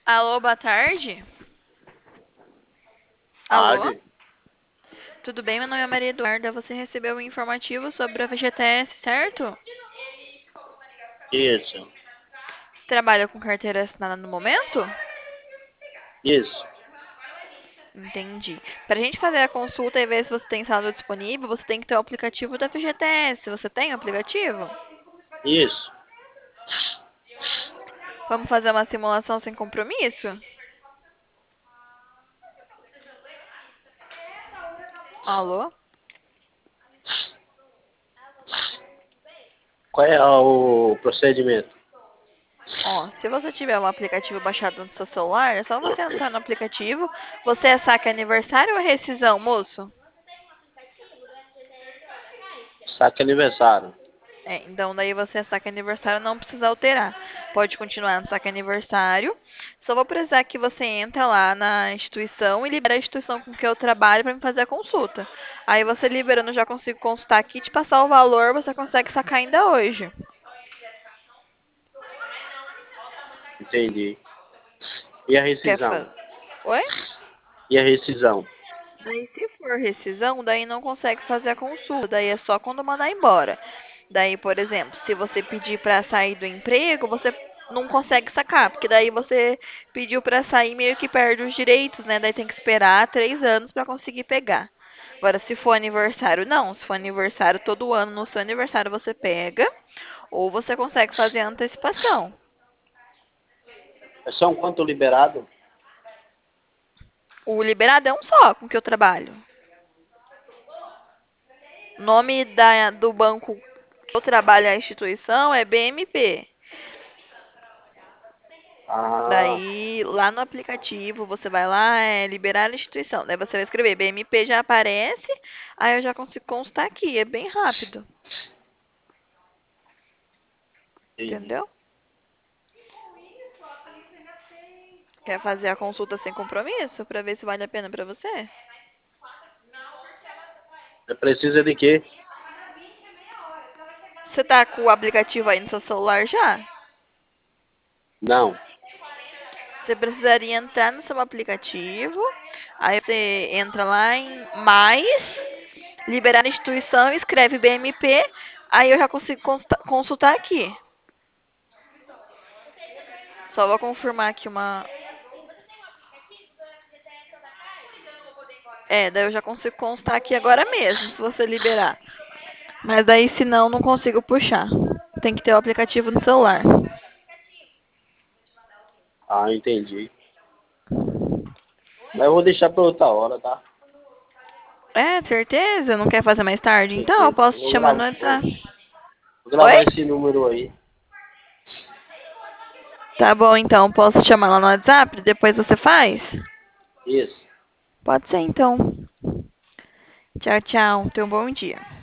Alô, boa tarde. Alô, Tarde? tudo bem? Meu nome é Maria Eduarda. Você recebeu um informativo sobre a FGTS, certo? Isso, Trabalha com carteira assinada no momento? isso, Entendi. Para a gente fazer a consulta e ver se você tem saldo disponível, você tem que ter o aplicativo da FGTS. Você tem o aplicativo? isso. Vamos fazer uma simulação sem compromisso? Alô? Qual é o procedimento? Ó, se você tiver um aplicativo baixado no seu celular, é só você entrar no aplicativo. Você é saque aniversário ou rescisão, moço? Saque aniversário. Então daí você saque aniversário não precisa alterar. Pode continuar no saque aniversário. Só vou precisar que você entre lá na instituição e libere a instituição com que eu trabalho para me fazer a consulta. Aí você liberando, eu já consigo consultar aqui e te passar o valor, você consegue sacar ainda hoje. Entendi. E a Quer rescisão? fazer? Oi? E a rescisão? Daí se for rescisão, daí não consegue fazer a consulta, daí é só quando mandar embora. Daí, por exemplo, se você pedir para sair do emprego, você não consegue sacar, porque daí você pediu para sair meio que perde os direitos, né? Daí tem que esperar 3 anos para conseguir pegar. Agora, se for aniversário, não. Se for aniversário, todo ano no seu aniversário você pega, ou você consegue fazer a antecipação. É só um quanto liberado? O liberado é um só com que eu trabalho. O nome do banco que eu trabalho, a instituição, é BMP. Ah, Daí, lá no aplicativo, você vai lá, liberar a instituição. Daí você vai escrever BMP, já aparece. Aí eu já consigo constar aqui. É bem rápido. entendi. Entendeu? Quer fazer a consulta sem compromisso? Pra ver se vale a pena pra você? Precisa de quê? Você tá com o aplicativo aí no seu celular já? Não. Você precisaria entrar no seu aplicativo. Aí você entra lá em mais, liberar a instituição, escreve BMP. Aí eu já consigo consultar aqui. Só vou confirmar aqui uma. Daí eu já consigo constar aqui agora mesmo, se você liberar. Mas daí, se não, não consigo puxar. Tem que ter o aplicativo no celular. Ah, entendi. Mas eu vou deixar para outra hora, tá? Certeza? Não quer fazer mais tarde? Então, eu Certeza. posso te chamar no Vou WhatsApp. Oi? gravar esse número aí. Tá bom, então. Posso te chamar lá no WhatsApp? Depois você faz? Isso. Pode ser, então. Tchau, tchau. Tenha um bom dia.